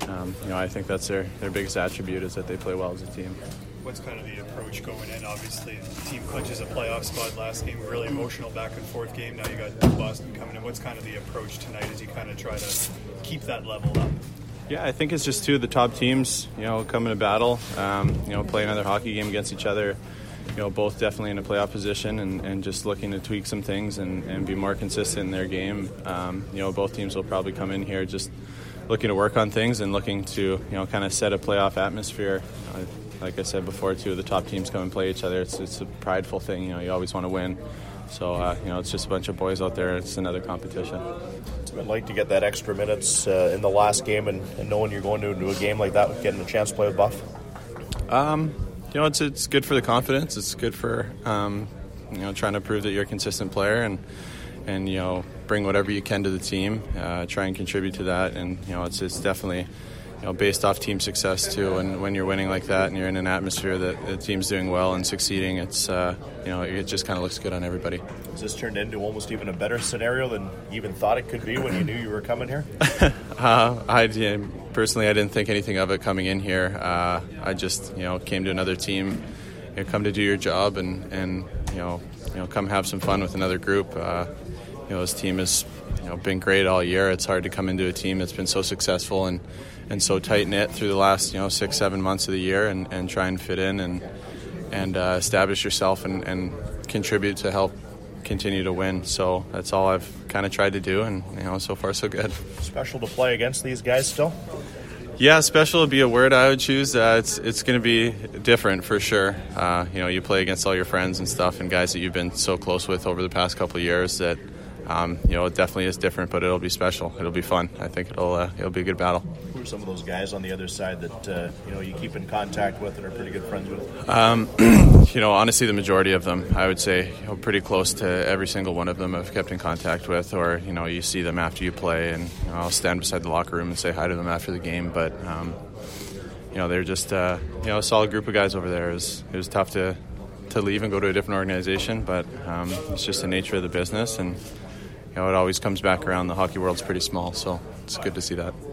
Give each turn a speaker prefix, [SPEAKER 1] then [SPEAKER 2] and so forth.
[SPEAKER 1] I think that's their biggest attribute is that they play well as a team.
[SPEAKER 2] What's kind of the approach going in? Obviously, the team clinches a playoff spot last game, really emotional back and forth game. Now you got Boston coming in. What's kind of the approach tonight as you kind of try to keep that level up?
[SPEAKER 1] Yeah, I think it's just two of the top teams, coming to battle, play another hockey game against each other, both definitely in a playoff position and just looking to tweak some things and be more consistent in their game. Both teams will probably come in here just looking to work on things and looking to, kind of set a playoff atmosphere. Like I said before, two of the top teams come and play each other. It's a prideful thing, you always want to win. So, it's just a bunch of boys out there. It's another competition.
[SPEAKER 3] It's been like to get that extra minutes in the last game and knowing you're going to a game like that, getting a chance to play with Buff?
[SPEAKER 1] It's good for the confidence. It's good for, trying to prove that you're a consistent player and bring whatever you can to the team, try and contribute to that. And, it's definitely, based off team success too. And when you're winning like that and you're in an atmosphere that the team's doing well and succeeding, it's, it just kind of looks good on everybody.
[SPEAKER 3] Has this turned into almost even a better scenario than you even thought it could be when you knew you were coming here?
[SPEAKER 1] Personally, I didn't think anything of it coming in here. I just, came to another team, come to do your job and come have some fun with another group. This team has, been great all year. It's hard to come into a team that's been so successful and so tight-knit through the last, 6-7 months of the year and try and fit in and establish yourself and contribute to help continue to win. So that's all I've kind of tried to do, and so far so good.
[SPEAKER 3] Special to play against these guys still?
[SPEAKER 1] Yeah, special would be a word I would choose. It's going to be different for sure. You play against all your friends and stuff and guys that you've been so close with over the past couple of years that it definitely is different, but it'll be special. It'll be fun. I think it'll be a good battle.
[SPEAKER 3] Who are some of those guys on the other side that you keep in contact with and are pretty good friends with?
[SPEAKER 1] Honestly, the majority of them, I would say, pretty close to every single one of them I've kept in contact with, or you see them after you play, and I'll stand beside the locker room and say hi to them after the game. But they're just a solid group of guys over there. It was tough to leave and go to a different organization, but it's just the nature of the business, and it always comes back around. The hockey world's pretty small, so it's good to see that.